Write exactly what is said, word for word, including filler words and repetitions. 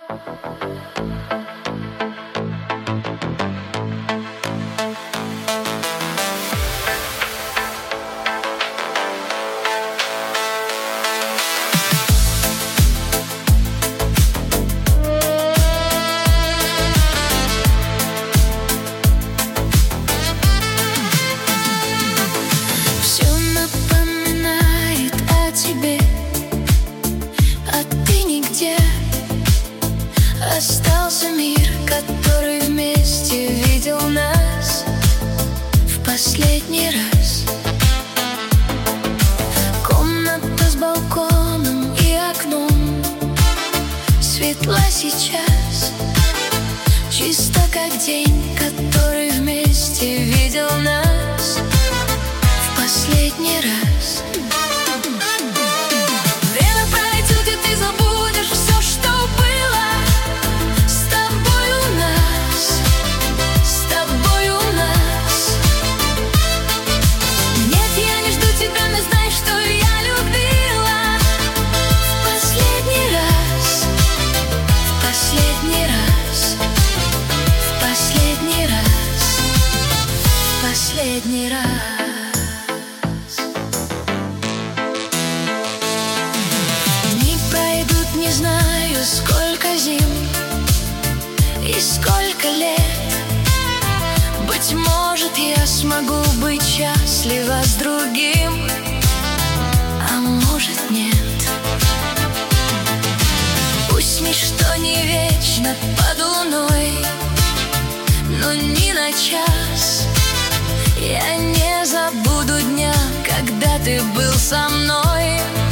Остался мир, который вместе видел нас в последний раз. Комната с балконом и окном светла сейчас, чисто как день, который вместе видел нас в последний раз. Последний раз. Дни пройдут, не знаю, сколько зим и сколько лет. Быть может, я смогу быть счастлива с другим, а может, нет. Пусть ничто не вечно под луной, но ни на час я не забуду дня, когда ты был со мной.